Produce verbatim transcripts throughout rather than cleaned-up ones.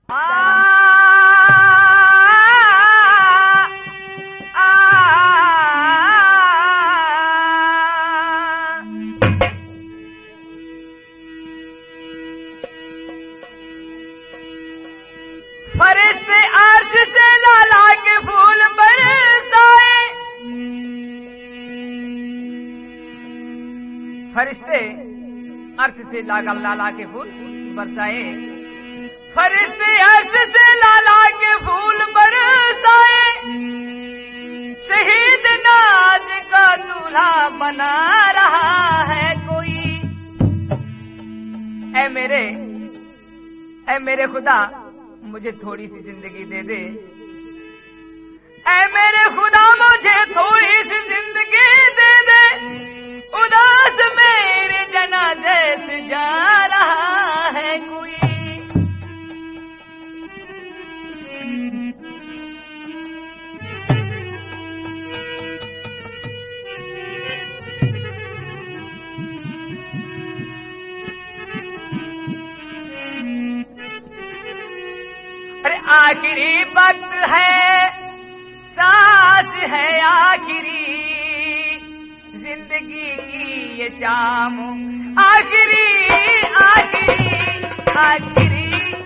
फरिश्ते अर्श से लाला के फूल बरसाए, फरिश्ते अर्श से लागा लाला के फूल बरसाए, फरिश्ते अर्श से लाला के फूल बरसाए, शहीद नाज का दूल्हा बना रहा है कोई। ऐ मेरे ऐ मेरे खुदा मुझे थोड़ी सी जिंदगी दे दे, ऐ मेरे खुदा मुझे थोड़ी सी जिंदगी दे दे, उदास मेरे जनाजे से जा रहा है कोई। अरे आखिरी वक्त है, सांस है आखिरी, जिंदगी की ये शाम आखिरी आखिरी आखिरी।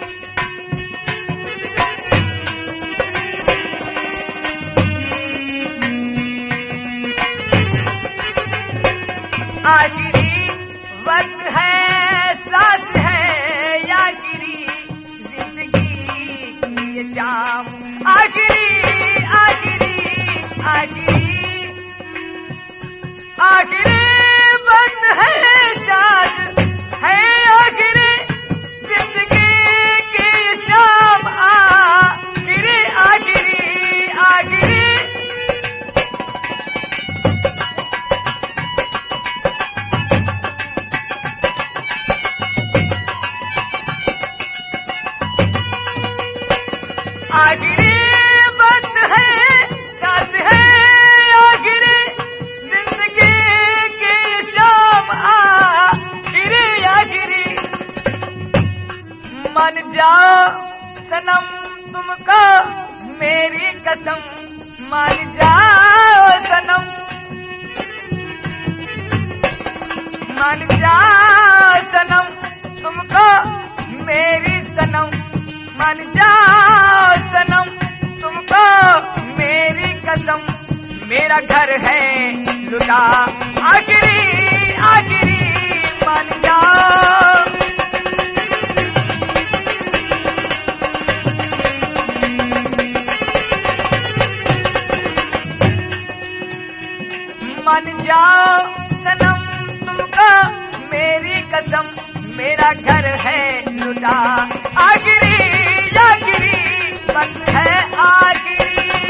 आखिरी वक्त है, सांस है आखिरी, ये शाम आखिरी आखिरी आखिरी आखिरी वक्त है, सांस है आखिरी, जिंदगी की शाम आखिरी आखिरी आखिरी। आखिरी वक्त है, सांस है आखिरी, जिंदगी की शाम आखिरी आखिरी। मान जाओ सनम तुमको मेरी कसम, मान जाओ सनम, मान जाओ सनम तुमको मेरी सनम, मान जाओ सनम तुमको मेरी कसम। मेरा घर है लुटा आखिरी आखिरी, मान जाओ। मान जाओ सनम तुमको मेरी कसम, मेरा घर है लुटा आखिरी आखिरी वक्त है आखिरी।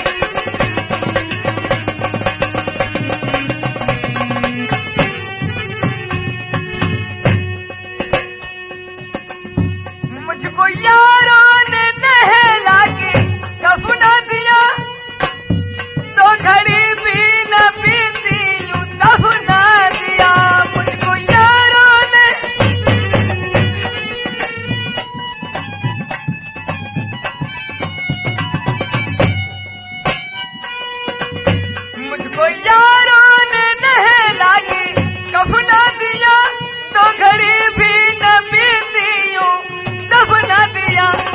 मुझको यारों ने नहला के कफना दिया, तो घड़ी भी न पीती यूं दफना दिया। मुझको यारों ने मुझको यारों ने नहला के कफना दिया, तो घड़ी भी न पीती यूं दफना दिया।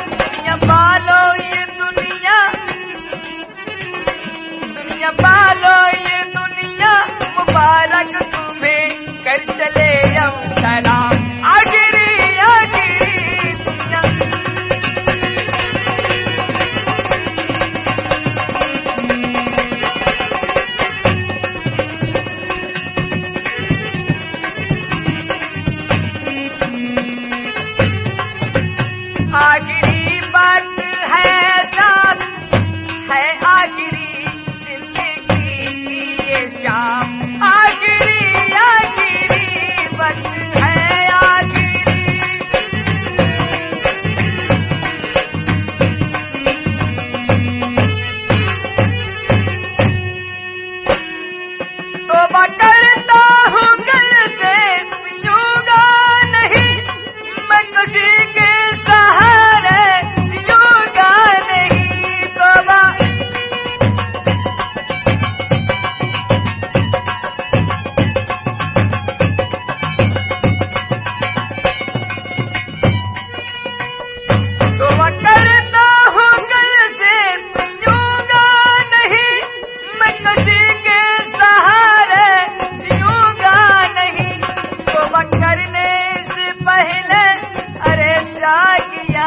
तौबा करता हूँ कल से पीऊंगा नहीं, मैं नशे के सहारे जीऊंगा नहीं। तौबा करने से पहले अरे क्या किया,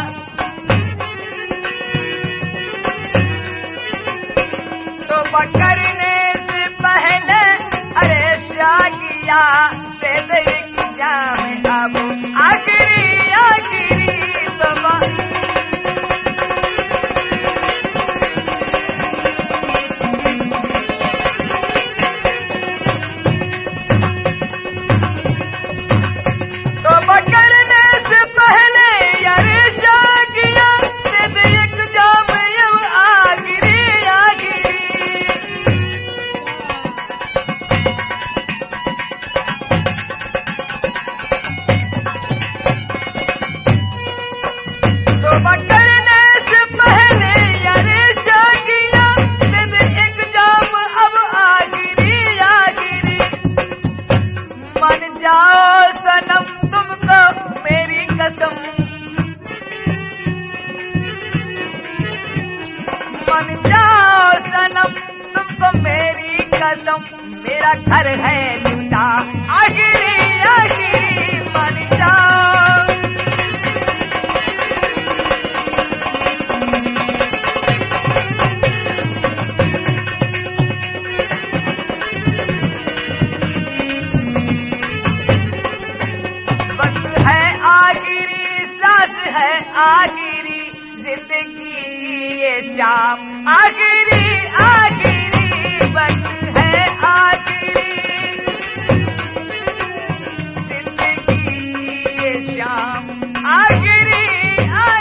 तौबा करने से पहले अरे क्या किया, दे दे की जाम अब आखिरी आखिरी तौबा। तौबा करने से पहले यारे क्या किया, दे दे एक जाम अब आखिरी आखिरी। तौबा करने से पहले यारे क्या किया, दे दे एक जाम अब आखिरी आखिरी। मन जाओ सनम तुमको मेरी कसम, मन जाओ सनम तुमको मेरी कसम, मेरा घर है लूटा आखिरी आखिरी। मन जाओ वक्त है आखिरी, सांस है आखिरी, जिंदगी की ये शाम आखिरी आखिरी। वक्त है आखिरी, जिंदगी की ये शाम आखिरी आखिरी।